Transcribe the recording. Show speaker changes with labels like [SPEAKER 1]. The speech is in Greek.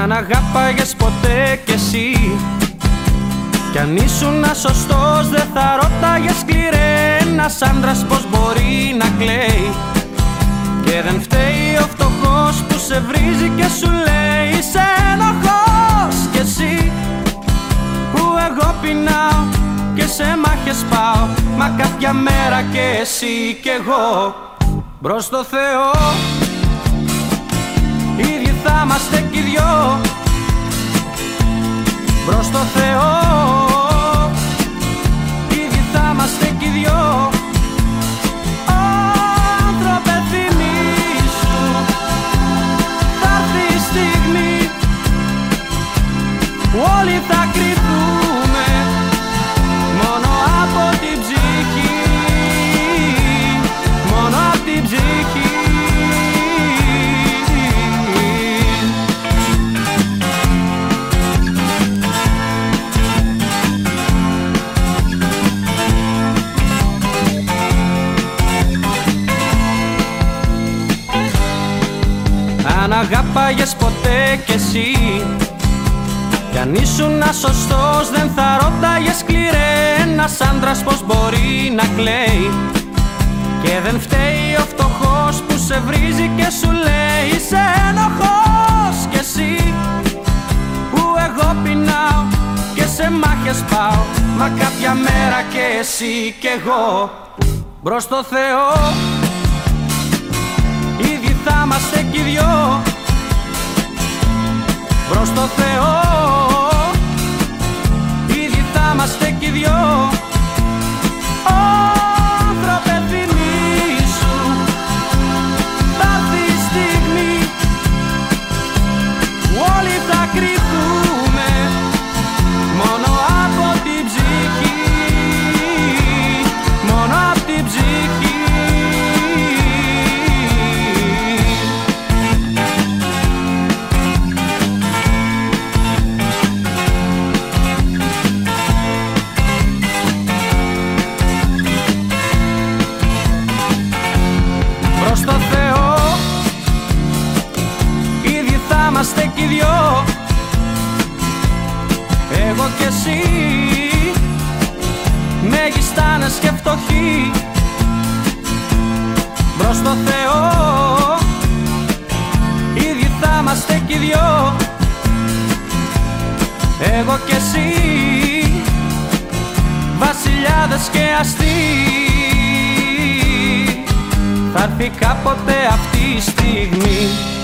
[SPEAKER 1] Αν αγάπαγες ποτέ κι εσύ, κι αν ήσουν ασωστός δεν θα ρώταγες σκληρέ. Ένας άντρας πως μπορεί να κλαίει, και δεν φταίει ο φτωχός που σε βρίζει και σου λέει είσαι ένοχος. Κι εσύ που εγώ πεινάω και σε μάχες πάω, μα κάποια μέρα και εσύ κι εγώ μπρος στο Θεό ίδιοι θα είμαστε κι οι δυο. Μπρος στο Θεό ίδιοι θα είμαστε κι οι δυο. Άνθρωπε θυμήσου, θα έρθει η στιγμή που όλοι θα κρυθούμε μόνο από την ψυχή, μόνο από την ψυχή. Αν αγάπαγες ποτέ κι εσύ, κι αν ήσουν ασωστός δεν θα ρώταγες σκληρέ. Ένας άντρας πως μπορεί να κλαίει, και δεν φταίει ο φτωχός που σε βρίζει και σου λέει είσαι ένοχος. Κι εσύ που εγώ πεινάω και σε μάχες πάω, μα κάποια μέρα και εσύ κι εγώ μπρος στο Θεό ήδη θα είμαστε κι οι δυο. Μπρος στο Θεό ήδη θα είμαστε κι οι δυο. Άνθρωπε θυμήσου, θα έρθει η στιγμή που όλοι θα κρυθούμε μόνο από την ψυχή, μόνο από την ψυχή. Στο Θεό ήδη θα είμαστε κι οι δυο. Εγώ κι εσύ, μεγιστάνες και φτωχοί. Μπρος στο Θεό ήδη θα είμαστε κι οι δυο. Εγώ κι εσύ, βασιλιάδες και αστεί. Θα έρθει κάποτε αυτή η στιγμή